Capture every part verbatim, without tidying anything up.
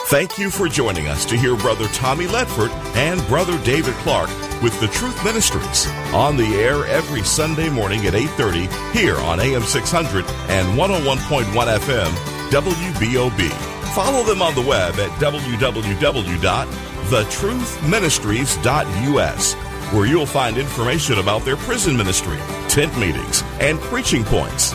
Thank you for joining us to hear Brother Tommy Ledford and Brother David Clark with The Truth Ministries, on the air every Sunday morning at eight thirty here on A M six hundred and one oh one point one F M W B O B. Follow them on the web at w w w dot the truth ministries dot u s, where you'll find information about their prison ministry, tent meetings, and preaching points.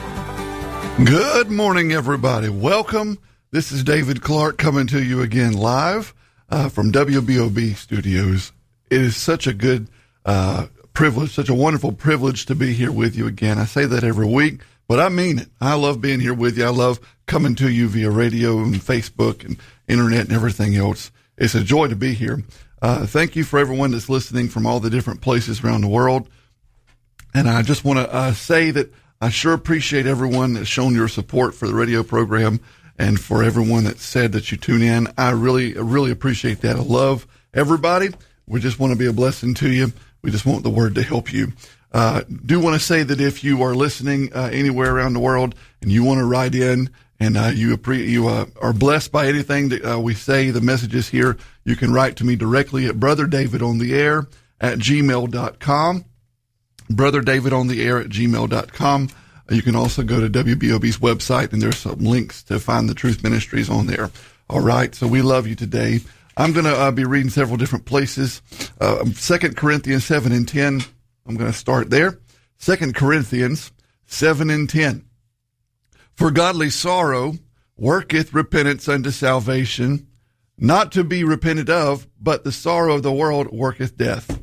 Good morning, everybody. Welcome. This is David Clark coming to you again live uh, from W B O B Studios. It is such a good uh, privilege, such a wonderful privilege to be here with you again. I say that every week, but I mean it. I love being here with you. I love coming to you via radio and Facebook and internet and everything else. It's a joy to be here. Uh, thank you for everyone that's listening from all the different places around the world. And I just want to uh, say that I sure appreciate everyone that's shown your support for the radio program and for everyone that said that you tune in. I really, really appreciate that. I love everybody. We just want to be a blessing to you. We just want the word to help you. Uh, do want to say that if you are listening uh, anywhere around the world and you want to write in and uh, you appre- you uh, are blessed by anything that uh, we say, the messages here, you can write to me directly at brother david on the air at gmail dot com. brother david on the air at gmail dot com. You can also go to W B O B's website, and there's some links to find the Truth Ministries on there. All right, so we love you today. I'm going to uh, be reading several different places. Uh, Second Corinthians seven and ten, I'm going to start there. Second Corinthians seven and ten. For godly sorrow worketh repentance unto salvation, not to be repented of, but the sorrow of the world worketh death.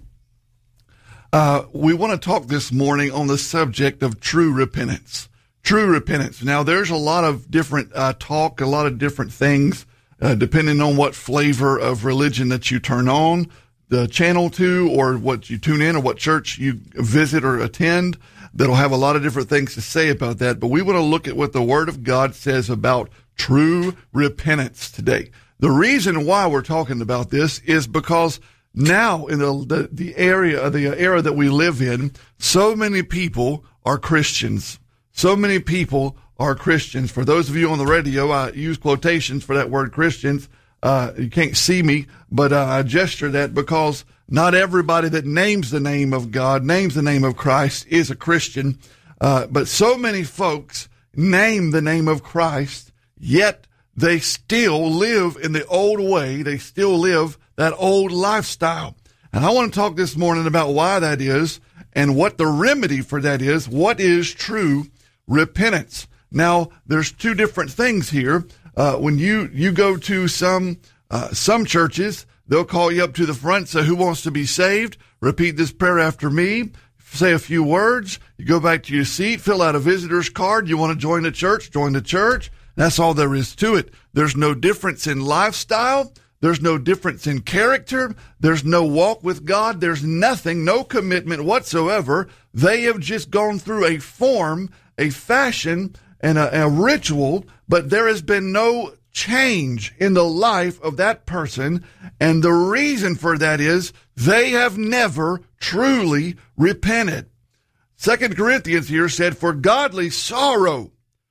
Uh, we want to talk this morning on the subject of true repentance. True repentance. Now, there's a lot of different uh, talk, a lot of different things, uh, depending on what flavor of religion that you turn on the channel to, or what you tune in, or what church you visit or attend. That'll have a lot of different things to say about that. But we want to look at what the Word of God says about true repentance today. The reason why we're talking about this is because now, in the, the the area, the era that we live in, so many people are Christians. So many people are Christians. For those of you on the radio, I use quotations for that word Christians. Uh, you can't see me, but uh, I gesture that because not everybody that names the name of God, names the name of Christ, is a Christian. Uh, but so many folks name the name of Christ, yet they still live in the old way. They still live that old lifestyle. And I want to talk this morning about why that is and what the remedy for that is. What is true repentance? Now, there's two different things here. Uh, when you, you go to some, uh, some churches, they'll call you up to the front, say, who wants to be saved? Repeat this prayer after me. Say a few words. You go back to your seat, fill out a visitor's card. You want to join the church? Join the church. That's all there is to it. There's no difference in lifestyle. There's no difference in character. There's no walk with God. There's nothing, no commitment whatsoever. They have just gone through a form, a fashion, and a, a ritual, but there has been no change in the life of that person. And the reason for that is they have never truly repented. Second Corinthians here said, for godly sorrow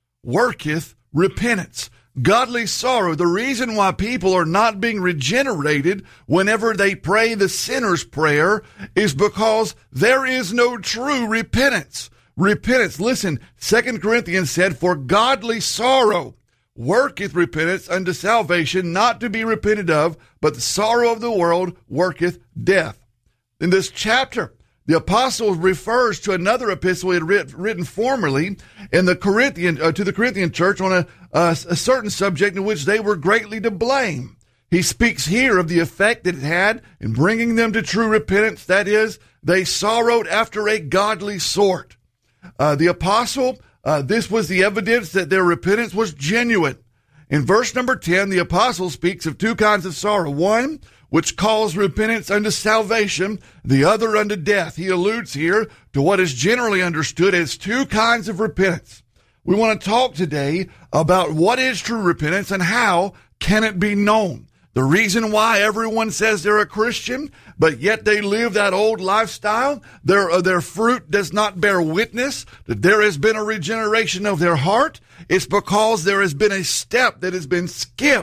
worketh repentance. Godly sorrow. The reason why people are not being regenerated whenever they pray the sinner's prayer is because there is no true repentance. Repentance. Listen, Second Corinthians said, for godly sorrow worketh repentance unto salvation, not to be repented of, but the sorrow of the world worketh death. In this chapter, the apostle refers to another epistle he had writ, written formerly in the Corinthian uh, to the Corinthian church on a, a, a certain subject in which they were greatly to blame. He speaks here of the effect that it had in bringing them to true repentance. That is, they sorrowed after a godly sort. Uh, the apostle, uh, this was the evidence that their repentance was genuine. In verse number ten, the apostle speaks of two kinds of sorrow. One, which calls repentance unto salvation, the other unto death. He alludes here to what is generally understood as two kinds of repentance. We want to talk today about what is true repentance and how can it be known. The reason why everyone says they're a Christian, but yet they live that old lifestyle, their, uh, their fruit does not bear witness that there has been a regeneration of their heart, it's because there has been a step that has been skipped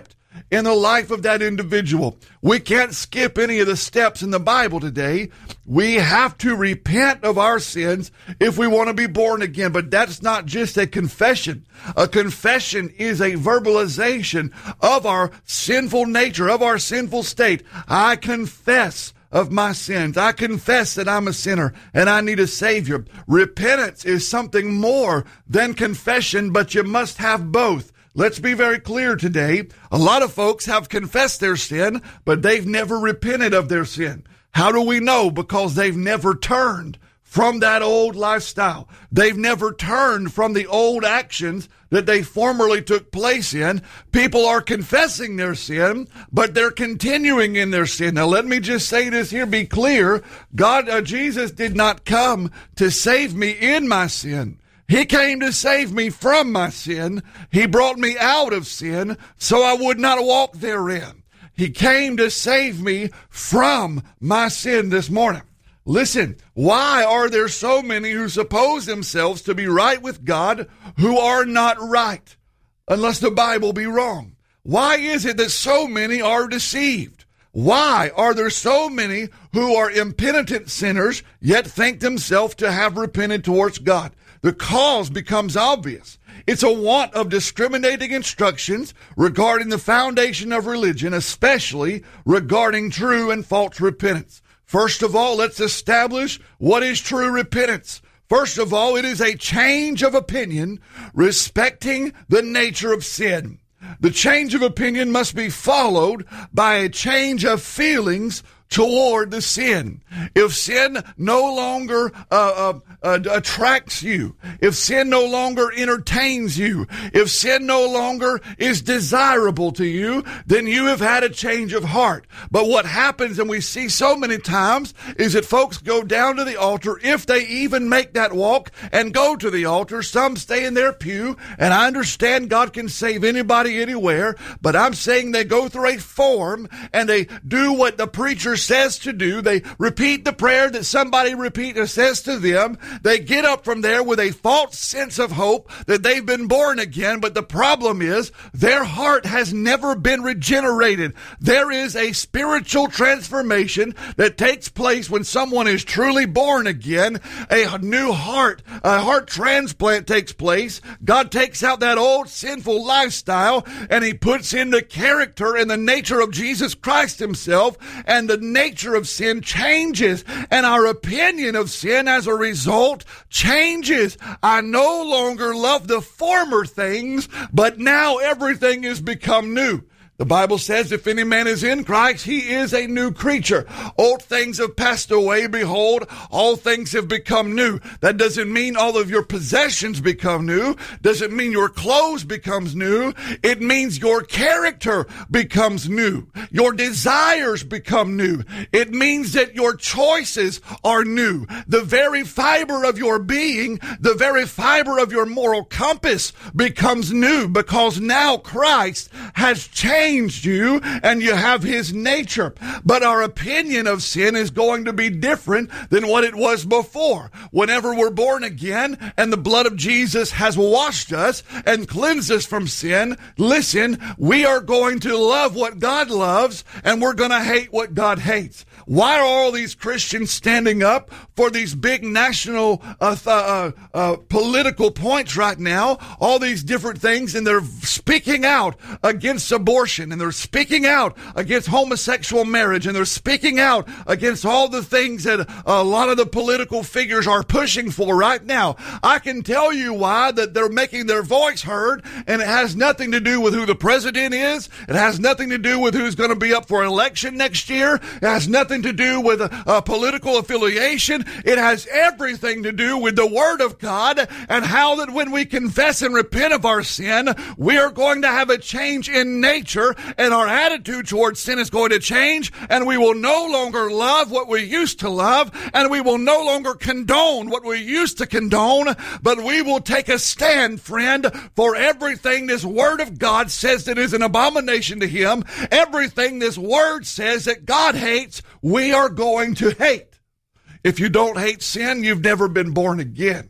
in the life of that individual. We can't skip any of the steps in the Bible today. We have to repent of our sins if we want to be born again. But that's not just a confession. A confession is a verbalization of our sinful nature, of our sinful state. I confess of my sins. I confess that I'm a sinner and I need a Savior. Repentance is something more than confession, but you must have both. Let's be very clear today. A lot of folks have confessed their sin, but they've never repented of their sin. How do we know? Because they've never turned from that old lifestyle. They've never turned from the old actions that they formerly took place in. People are confessing their sin, but they're continuing in their sin. Now, let me just say this here, be clear. God, uh, Jesus did not come to save me in my sin. He came to save me from my sin. He brought me out of sin so I would not walk therein. He came to save me from my sin this morning. Listen, why are there so many who suppose themselves to be right with God who are not right, unless the Bible be wrong? Why is it that so many are deceived? Why are there so many who are impenitent sinners yet think themselves to have repented towards God? The cause becomes obvious. It's a want of discriminating instructions regarding the foundation of religion, especially regarding true and false repentance. First of all, let's establish what is true repentance. First of all, it is a change of opinion respecting the nature of sin. The change of opinion must be followed by a change of feelings toward the sin. If sin no longer uh, uh, uh, attracts you, if sin no longer entertains you, if sin no longer is desirable to you, then you have had a change of heart. But what happens, and we see so many times, is that folks go down to the altar, if they even make that walk and go to the altar. Some stay in their pew, and I understand God can save anybody anywhere, but I'm saying they go through a form and they do what the preacher says to do. They repeat the prayer that somebody repeat or says to them. They get up from there with a false sense of hope that they've been born again, but the problem is their heart has never been regenerated. There is a spiritual transformation that takes place when someone is truly born again. A new heart, a heart transplant takes place. God takes out that old sinful lifestyle and He puts in the character and the nature of Jesus Christ Himself, and the nature of sin changes, and our opinion of sin as a result changes. I no longer love the former things, but now everything has become new. The Bible says, if any man is in Christ, he is a new creature. Old things have passed away. Behold, all things have become new. That doesn't mean all of your possessions become new. Doesn't mean your clothes becomes new. It means your character becomes new. Your desires become new. It means that your choices are new. The very fiber of your being, the very fiber of your moral compass becomes new, because now Christ has changed you and you have His nature. But our opinion of sin is going to be different than what it was before. Whenever we're born again and the blood of Jesus has washed us and cleansed us from sin, listen, we are going to love what God loves and we're going to hate what God hates. Why are all these Christians standing up for these big national uh, th- uh, uh, political points right now? All these different things, and they're speaking out against abortion, and they're speaking out against homosexual marriage, and they're speaking out against all the things that a lot of the political figures are pushing for right now. I can tell you why, that they're making their voice heard, and it has nothing to do with who the president is. It has nothing to do with who's going to be up for election next year. It has nothing to do with a, a political affiliation. It has everything to do with the Word of God, and how that when we confess and repent of our sin, we are going to have a change in nature, and our attitude towards sin is going to change, and we will no longer love what we used to love, and we will no longer condone what we used to condone, but we will take a stand, friend, for everything this Word of God says that is an abomination to Him. Everything this Word says that God hates, we are going to hate. If you don't hate sin, you've never been born again.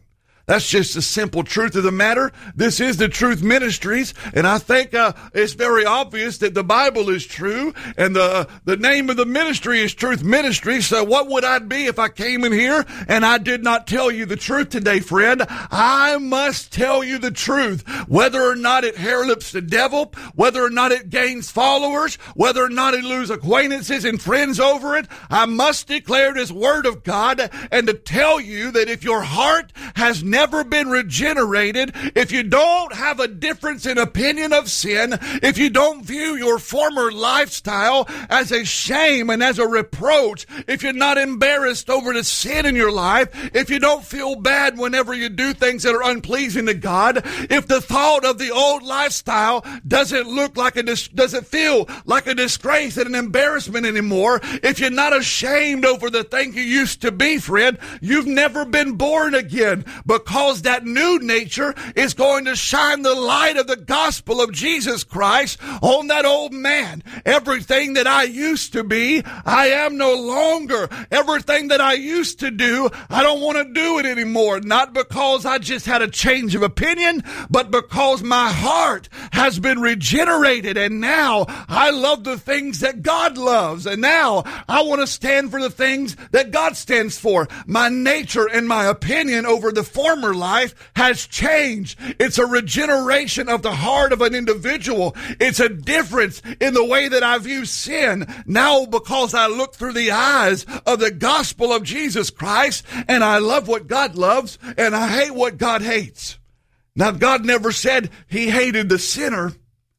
That's just the simple truth of the matter. This is the Truth Ministries, and I think uh, it's very obvious that the Bible is true, and the the name of the ministry is Truth Ministries. So what would I be if I came in here and I did not tell you the truth today, friend? I must tell you the truth, whether or not it hairlips the devil, whether or not it gains followers, whether or not it loses acquaintances and friends over it. I must declare this word of God and to tell you that if your heart has never been regenerated, if you don't have a difference in opinion of sin, if you don't view your former lifestyle as a shame and as a reproach, if you're not embarrassed over the sin in your life, if you don't feel bad whenever you do things that are unpleasing to God, if the thought of the old lifestyle doesn't look like a dis- doesn't feel like a disgrace and an embarrassment anymore, if you're not ashamed over the thing you used to be, friend, you've never been born again, because that new nature is going to shine the light of the gospel of Jesus Christ on that old man. Everything that I used to be, I am no longer. Everything that I used to do, I don't want to do it anymore. Not because I just had a change of opinion, but because my heart has been regenerated, and now I love the things that God loves, and now I want to stand for the things that God stands for. My nature and my opinion over the former life has changed. It's a regeneration of the heart of an individual. It's a difference in the way that I view sin now, because I look through the eyes of the gospel of Jesus Christ, and I love what God loves and I hate what God hates. Now, God never said he hated the sinner.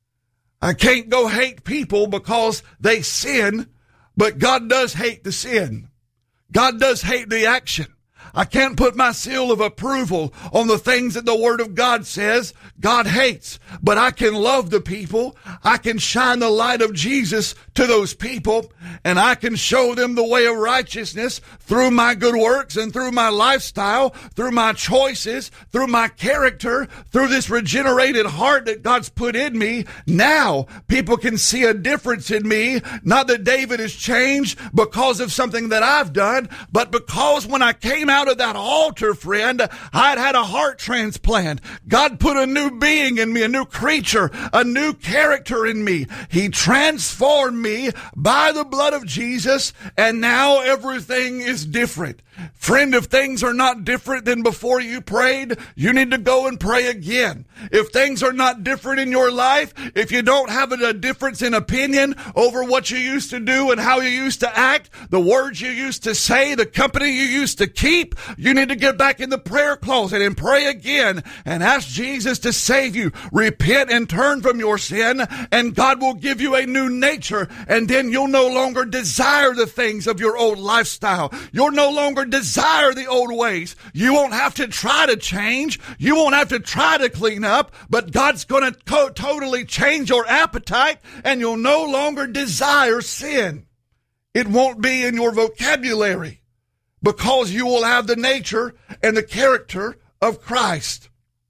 I can't go hate people because they sin, but God does hate the sin. God does hate the action. I can't put my seal of approval on the things that the Word of God says God hates, but I can love the people. I can shine the light of Jesus to those people, and I can show them the way of righteousness through my good works and through my lifestyle, through my choices, through my character, through this regenerated heart that God's put in me. Now people can see a difference in me, not that David has changed because of something that I've done, but because when I came out of that altar, friend, I'd had a heart transplant. God put a new being in me, a new creature, a new character in me. He transformed me by the blood of Jesus, and now everything is different. Friend, if things are not different than before you prayed, you need to go and pray again. If things are not different in your life, if you don't have a difference in opinion over what you used to do and how you used to act, the words you used to say, the company you used to keep, you need to get back in the prayer closet and pray again and ask Jesus to save you. Repent and turn from your sin, and God will give you a new nature, and then you'll no longer desire the things of your old lifestyle. You'll no longer desire the old ways. You won't have to try to change. You won't have to try to clean up, but God's going to co- totally change your appetite, and you'll no longer desire sin. It won't be in your vocabulary, because you will have the nature and the character of Christ.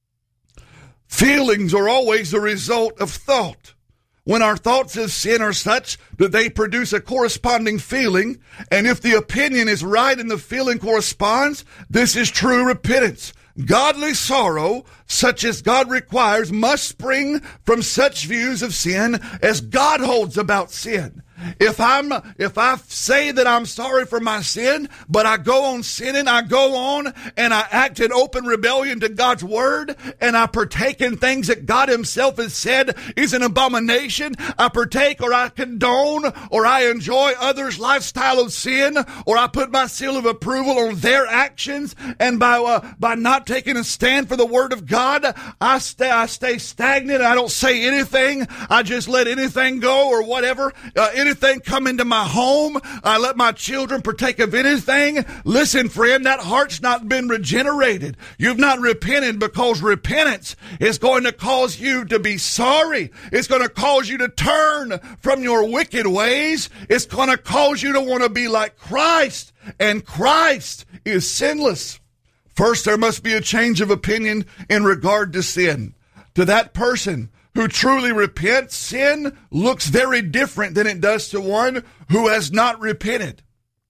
Feelings are always the result of thought. When our thoughts of sin are such that they produce a corresponding feeling, and if the opinion is right and the feeling corresponds, this is true repentance. Godly sorrow, such as God requires, must spring from such views of sin as God holds about sin. If I'm, if I say that I'm sorry for my sin, but I go on sinning, I go on and I act in open rebellion to God's word, and I partake in things that God himself has said is an abomination. I partake, or I condone, or I enjoy others' lifestyle of sin, or I put my seal of approval on their actions, and by uh, by not taking a stand for the word of God, I stay I stay stagnant. I don't say anything. I just let anything go or whatever. Uh, anything come into my home. I let my children partake of anything. Listen, friend, that heart's not been regenerated. You've not repented, because repentance is going to cause you to be sorry. It's going to cause you to turn from your wicked ways. It's going to cause you to want to be like Christ, and Christ is sinless. First, there must be a change of opinion in regard to sin. To that person who truly repents, sin looks very different than it does to one who has not repented.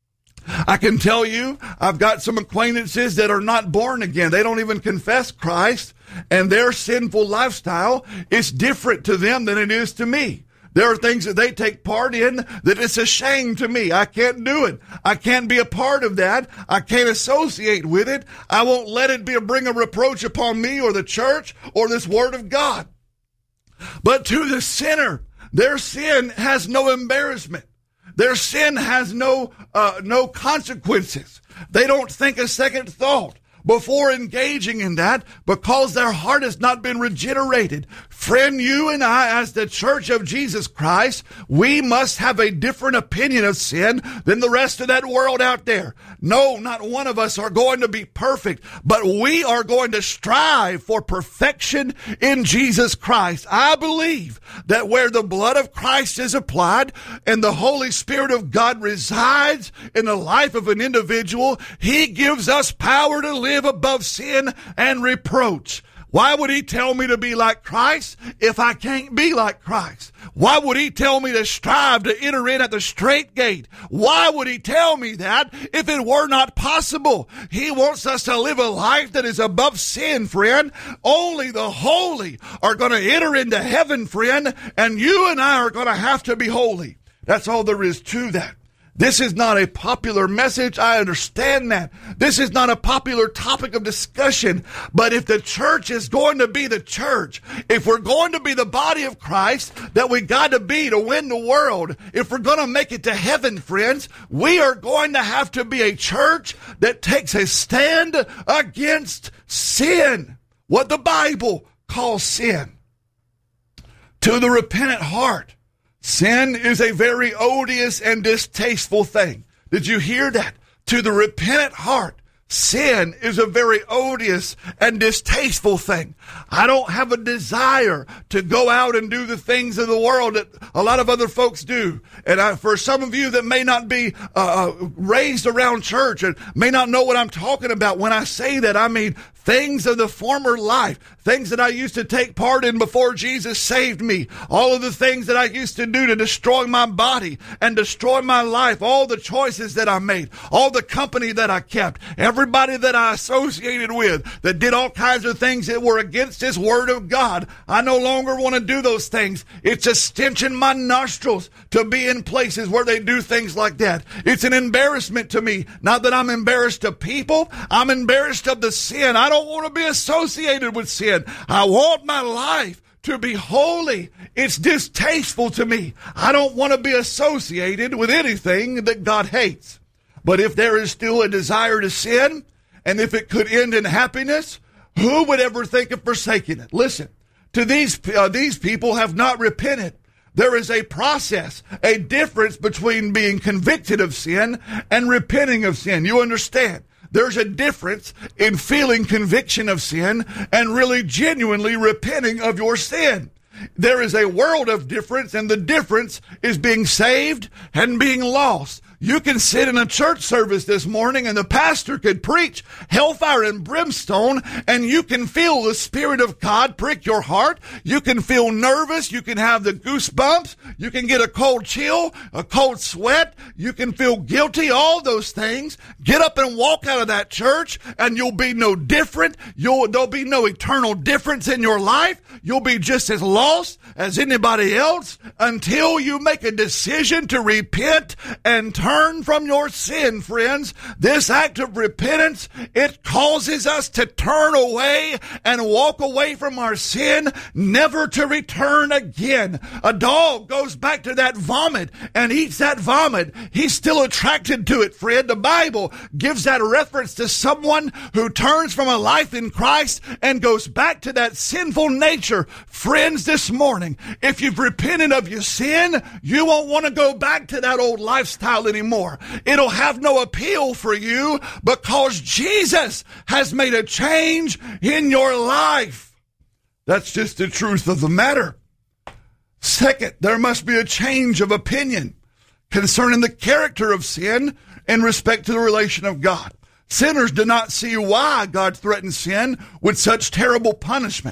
I can tell you, I've got some acquaintances that are not born again. They don't even confess Christ, and their sinful lifestyle is different to them than it is to me. There are things that they take part in that it's a shame to me. I can't do it. I can't be a part of that. I can't associate with it. I won't let it be a bring a reproach upon me or the church or this word of God. But to the sinner, their sin has no embarrassment. Their sin has no uh, no consequences. They don't think a second thought before engaging in that because their heart has not been regenerated. Friend, you and I, as the Church of Jesus Christ, we must have a different opinion of sin than the rest of that world out there. No, not one of us are going to be perfect, but we are going to strive for perfection in Jesus Christ. I believe that where the blood of Christ is applied and the Holy Spirit of God resides in the life of an individual, He gives us power to live above sin and reproach. Why would He tell me to be like Christ if I can't be like Christ? Why would He tell me to strive to enter in at the straight gate? Why would He tell me that if it were not possible? He wants us to live a life that is above sin, friend. Only the holy are going to enter into heaven, friend, and you and I are going to have to be holy. That's all there is to that. This is not a popular message. I understand that. This is not a popular topic of discussion. But if the church is going to be the church, if we're going to be the body of Christ that we got to be to win the world, if we're going to make it to heaven, friends, we are going to have to be a church that takes a stand against sin, what the Bible calls sin. To the repentant heart, sin is a very odious and distasteful thing. Did you hear that? To the repentant heart, sin is a very odious and distasteful thing. I don't have a desire to go out and do the things of the world that a lot of other folks do. And I, for some of you that may not be uh, raised around church and may not know what I'm talking about, when I say that, I mean things of the former life, things that I used to take part in before Jesus saved me, all of the things that I used to do to destroy my body and destroy my life, all the choices that I made, all the company that I kept, everybody that I associated with that did all kinds of things that were against His Word of God. I no longer want to do those things. It's a stench in my nostrils to be in places where they do things like that. It's an embarrassment to me. Not that I'm embarrassed of people, I'm embarrassed of the sin. I don't want to be associated with sin. I want my life to be holy. It's distasteful to me. I don't want to be associated with anything that God hates. But if there is still a desire to sin, and if it could end in happiness, who would ever think of forsaking it? Listen, to these uh, these people have not repented. There is a process, a difference between being convicted of sin and repenting of sin. You understand? There's a difference in feeling conviction of sin and really genuinely repenting of your sin. There is a world of difference, and the difference is being saved and being lost. You can sit in a church service this morning and the pastor could preach hellfire and brimstone, and you can feel the Spirit of God prick your heart. You can feel nervous. You can have the goosebumps. You can get a cold chill, a cold sweat. You can feel guilty, all those things. Get up and walk out of that church and you'll be no different. You'll, there'll be no eternal difference in your life. You'll be just as lost as anybody else until you make a decision to repent and turn Turn from your sin, friends. This act of repentance, it causes us to turn away and walk away from our sin, never to return again. A dog goes back to that vomit and eats that vomit. He's still attracted to it, friend. The Bible gives that reference to someone who turns from a life in Christ and goes back to that sinful nature. Friends, this morning, if you've repented of your sin, you won't want to go back to that old lifestyle anymore. More. It'll have no appeal for you because Jesus has made a change in your life. That's just the truth of the matter. Second, there must be a change of opinion concerning the character of sin in respect to the relation of God. Sinners do not see why God threatens sin with such terrible punishment.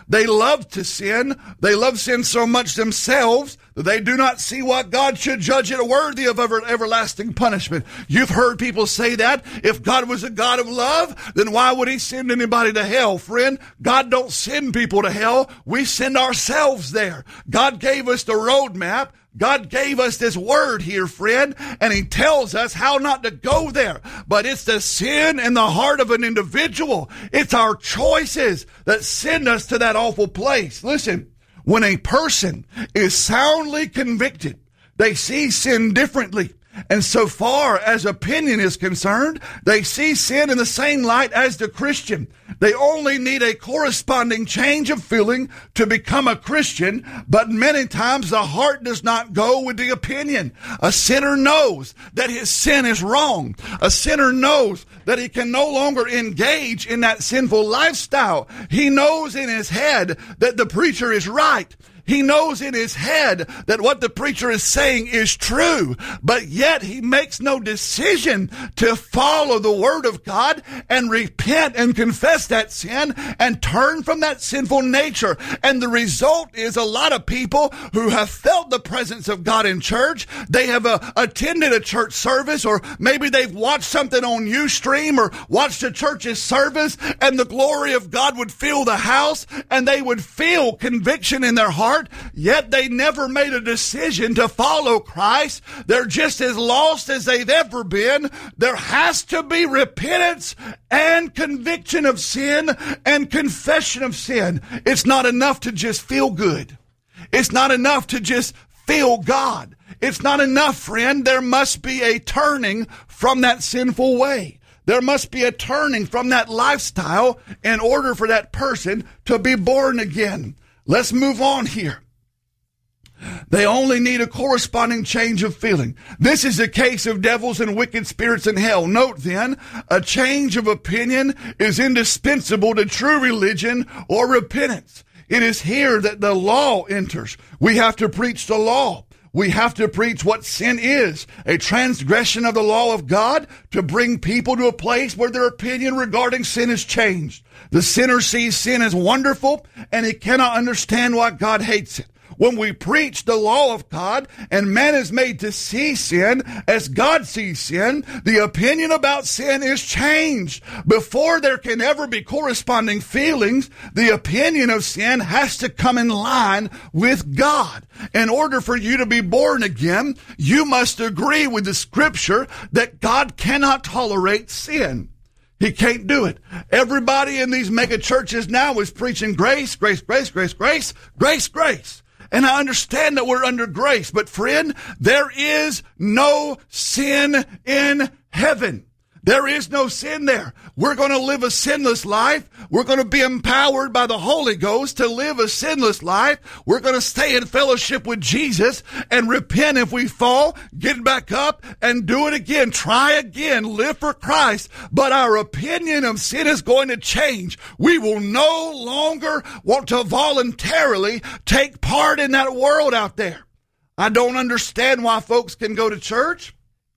They love to sin. They love sin so much themselves that they do not see what God should judge it worthy of ever, everlasting punishment. You've heard people say that. If God was a God of love, then why would he send anybody to hell? Friend, God don't send people to hell. We send ourselves there. God gave us the roadmap. God gave us this word here, friend, and he tells us how not to go there. But it's the sin in the heart of an individual. It's our choices that send us to that awful place. Listen, when a person is soundly convicted, they see sin differently. And so far as opinion is concerned, they see sin in the same light as the Christian. They only need a corresponding change of feeling to become a Christian, but many times the heart does not go with the opinion. A sinner knows that his sin is wrong. A sinner knows that he can no longer engage in that sinful lifestyle. He knows in his head that the preacher is right. He knows in his head that what the preacher is saying is true, but yet he makes no decision to follow the word of God and repent and confess that sin and turn from that sinful nature. And the result is a lot of people who have felt the presence of God in church. They have uh, attended a church service, or maybe they've watched something on Ustream or watched a church's service, and the glory of God would fill the house and they would feel conviction in their heart. Yet they never made a decision to follow Christ. They're just as lost as they've ever been. There has to be repentance and conviction of sin and confession of sin. It's not enough to just feel good. It's not enough to just feel God. It's not enough, friend. There must be a turning from that sinful way. There must be a turning from that lifestyle in order for that person to be born again. Let's move on here. They only need a corresponding change of feeling. This is the case of devils and wicked spirits in hell. Note then, a change of opinion is indispensable to true religion or repentance. It is here that the law enters. We have to preach the law. We have to preach what sin is, a transgression of the law of God, to bring people to a place where their opinion regarding sin is changed. The sinner sees sin as wonderful, and he cannot understand why God hates it. When we preach the law of God and man is made to see sin as God sees sin, the opinion about sin is changed. Before there can ever be corresponding feelings, the opinion of sin has to come in line with God. In order for you to be born again, you must agree with the scripture that God cannot tolerate sin. He can't do it. Everybody in these mega churches now is preaching grace, grace, grace, grace, grace, grace, grace. And I understand that we're under grace, but friend, there is no sin in heaven. There is no sin there. We're going to live a sinless life. We're going to be empowered by the Holy Ghost to live a sinless life. We're going to stay in fellowship with Jesus and repent if we fall, get back up and do it again. Try again, live for Christ. But our opinion of sin is going to change. We will no longer want to voluntarily take part in that world out there. I don't understand why folks can go to church,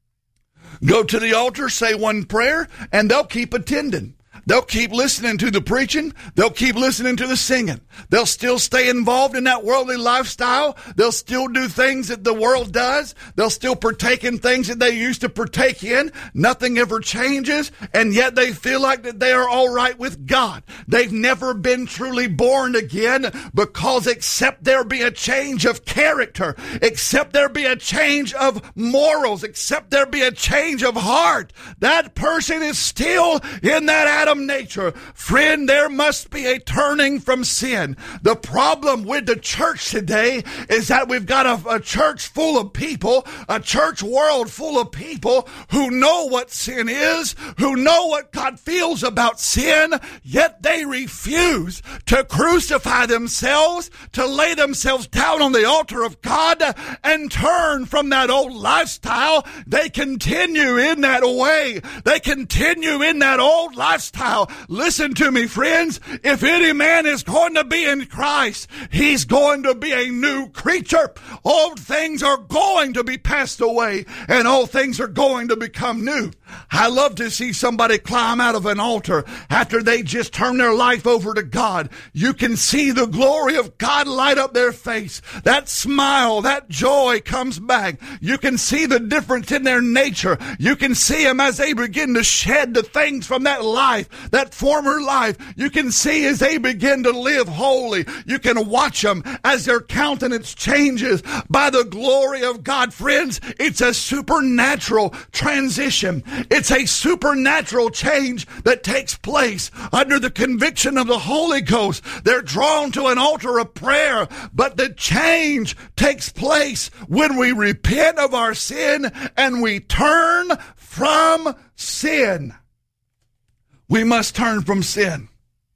go to the altar, say one prayer, and they'll keep attending. They'll keep listening to the preaching. They'll keep listening to the singing. They'll still stay involved in that worldly lifestyle. They'll still do things that the world does. They'll still partake in things that they used to partake in. Nothing ever changes, and yet they feel like that they are all right with God. They've never been truly born again, because except there be a change of character, except there be a change of morals, except there be a change of heart, that person is still in that Adam nature. Friend, there must be a turning from sin. The problem with the church today is that we've got a, a church full of people, a church world full of people who know what sin is, who know what God feels about sin, yet they refuse to crucify themselves, to lay themselves down on the altar of God and turn from that old lifestyle. They continue in that way. They continue in that old lifestyle. Listen to me, friends. If any man is going to be in Christ, he's going to be a new creature. Old things are going to be passed away, and all things are going to become new. I love to see somebody climb out of an altar after they just turn their life over to God. You can see the glory of God light up their face. That smile, that joy comes back. You can see the difference in their nature. You can see them as they begin to shed the things from that life, that former life. You can see as they begin to live holy. You can watch them as their countenance changes by the glory of God. Friends, it's a supernatural transition. It's a supernatural change that takes place under the conviction of the Holy Ghost. They're drawn to an altar of prayer, but the change takes place when we repent of our sin and we turn from sin. We must turn from sin.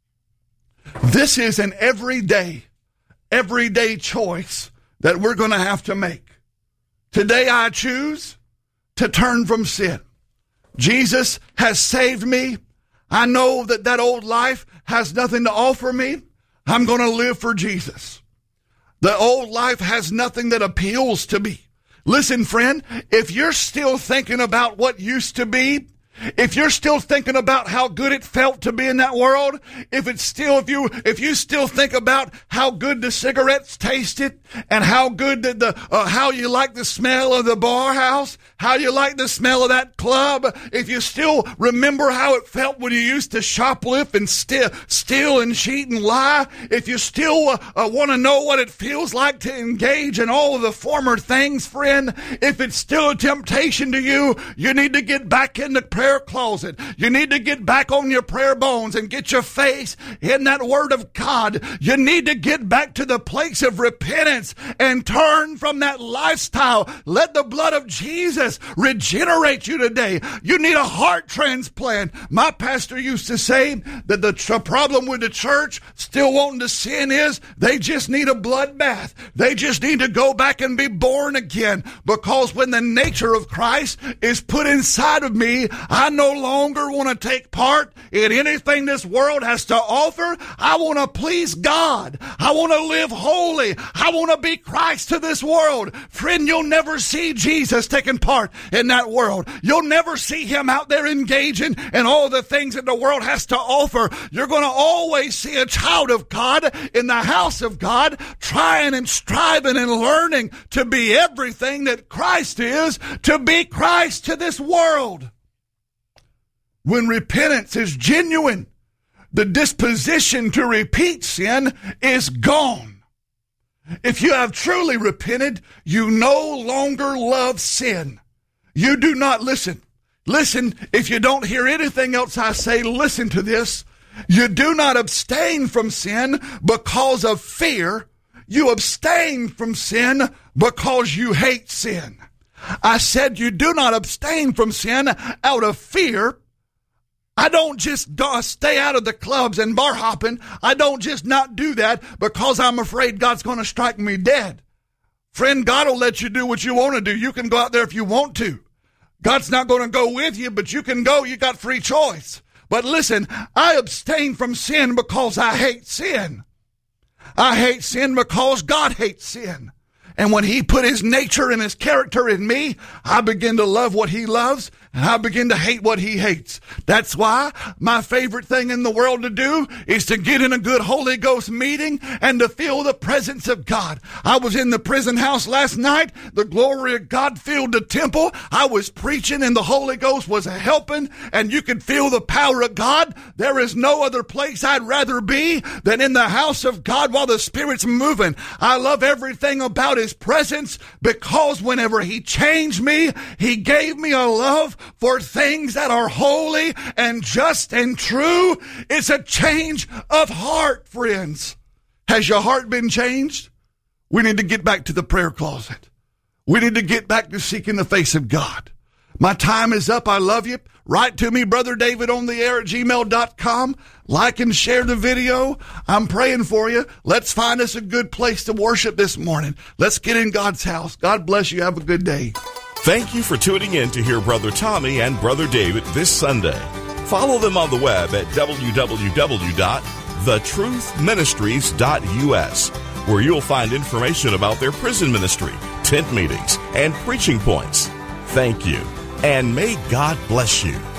This is an everyday, everyday choice that we're going to have to make. Today I choose to turn from sin. Jesus has saved me. I know that that old life has nothing to offer me. I'm going to live for Jesus. The old life has nothing that appeals to me. Listen, friend, if you're still thinking about what used to be, if you're still thinking about how good it felt to be in that world, if it's still, if you, if you still think about how good the cigarettes tasted and how good the, the uh, how you like the smell of the bar house, how you like the smell of that club, if you still remember how it felt when you used to shoplift and steal, steal and cheat and lie, if you still uh, uh, want to know what it feels like to engage in all of the former things, friend, if it's still a temptation to you, you need to get back in the prayer closet. You need to get back on your prayer bones and get your face in that Word of God. You need to get back to the place of repentance and turn from that lifestyle. Let the blood of Jesus regenerate you today. You need a heart transplant. My pastor used to say that the tr- problem with the church still wanting to sin is they just need a blood bath. They just need to go back and be born again, because when the nature of Christ is put inside of me, I no longer want to take part in anything this world has to offer. I want to please God. I want to live holy. I want to be Christ to this world. Friend, you'll never see Jesus taking part in that world. You'll never see him out there engaging in all the things that the world has to offer. You're going to always see a child of God in the house of God, trying and striving and learning to be everything that Christ is, to be Christ to this world. When repentance is genuine, the disposition to repeat sin is gone. If you have truly repented, you no longer love sin. You do not listen. Listen, if you don't hear anything else I say, listen to this. You do not abstain from sin because of fear. You abstain from sin because you hate sin. I said you do not abstain from sin out of fear. I don't just stay out of the clubs and bar hopping. I don't just not do that because I'm afraid God's going to strike me dead. Friend, God will let you do what you want to do. You can go out there if you want to. God's not going to go with you, but you can go. You got free choice. But listen, I abstain from sin because I hate sin. I hate sin because God hates sin. And when he put his nature and his character in me, I begin to love what he loves, and I begin to hate what he hates. That's why my favorite thing in the world to do is to get in a good Holy Ghost meeting and to feel the presence of God. I was in the prison house last night. The glory of God filled the temple. I was preaching and the Holy Ghost was helping, and you could feel the power of God. There is no other place I'd rather be than in the house of God while the Spirit's moving. I love everything about his presence, because whenever he changed me, he gave me a love for things that are holy and just and true. It's a change of heart, friends. Has your heart been changed? We need to get back to the prayer closet. We need to get back to seeking the face of God. My time is up. I love you. Write to me, Brother David on the air at gmail dot com. Like and share the video. I'm praying for you. Let's find us a good place to worship this morning. Let's get in God's house. God bless you. Have a good day. Thank you for tuning in to hear Brother Tommy and Brother David this Sunday. Follow them on the web at w w w dot the truth ministries dot u s, where you'll find information about their prison ministry, tent meetings, and preaching points. Thank you. And may God bless you.